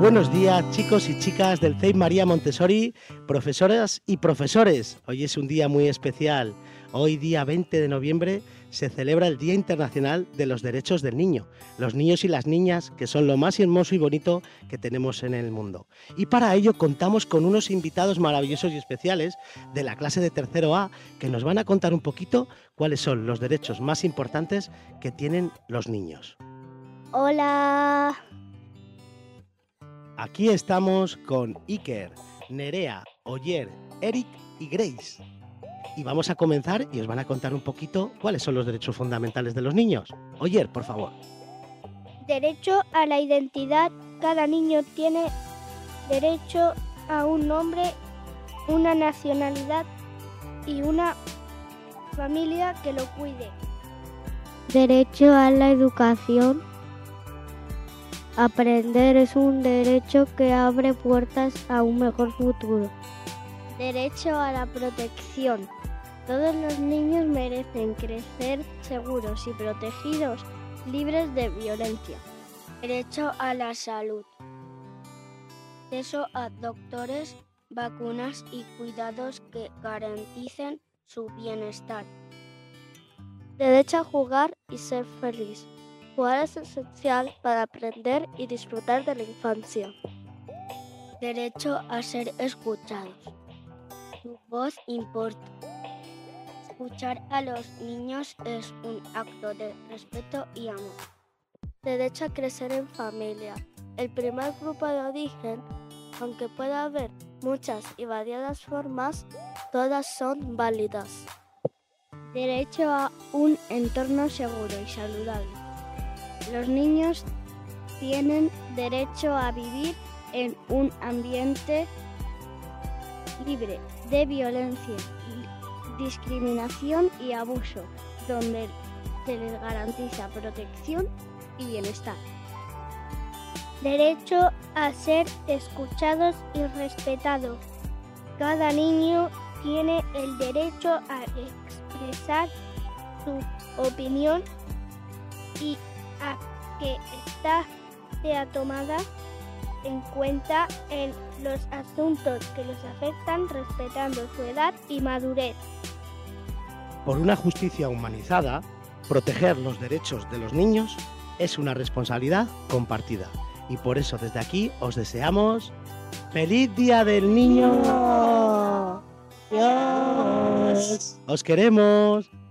Buenos días, chicos y chicas del CEIP María Montessori, profesoras y profesores. Hoy es un día muy especial. Hoy, día 20 de noviembre, se celebra el Día Internacional de los Derechos del Niño. Los niños y las niñas, que son lo más hermoso y bonito que tenemos en el mundo. Y para ello contamos con unos invitados maravillosos y especiales de la clase de tercero A, que nos van a contar un poquito cuáles son los derechos más importantes que tienen los niños. Hola. Aquí estamos con Iker, Nerea, Oyer, Eric y Grace. Y vamos a comenzar y os van a contar un poquito cuáles son los derechos fundamentales de los niños. Oyer, por favor. Derecho a la identidad. Cada niño tiene derecho a un nombre, una nacionalidad y una familia que lo cuide. Derecho a la educación. Aprender es un derecho que abre puertas a un mejor futuro. Derecho a la protección. Todos los niños merecen crecer seguros y protegidos, libres de violencia. Derecho a la salud. Acceso a doctores, vacunas y cuidados que garanticen su bienestar. Derecho a jugar y ser feliz. Jugar es esencial para aprender y disfrutar de la infancia. Derecho a ser escuchados. Su voz importa. Escuchar a los niños es un acto de respeto y amor. Derecho a crecer en familia. El primer grupo de origen, aunque pueda haber muchas y variadas formas, todas son válidas. Derecho a un entorno seguro y saludable. Los niños tienen derecho a vivir en un ambiente libre de violencia, discriminación y abuso, donde se les garantiza protección y bienestar. Derecho a ser escuchados y respetados. Cada niño tiene el derecho a expresar su opinión y a que ésta sea tomada en cuenta en los asuntos que los afectan, respetando su edad y madurez. Por una justicia humanizada, proteger los derechos de los niños es una responsabilidad compartida. Y por eso desde aquí os deseamos ¡Feliz Día del Niño! ¡Dios! ¡Os queremos!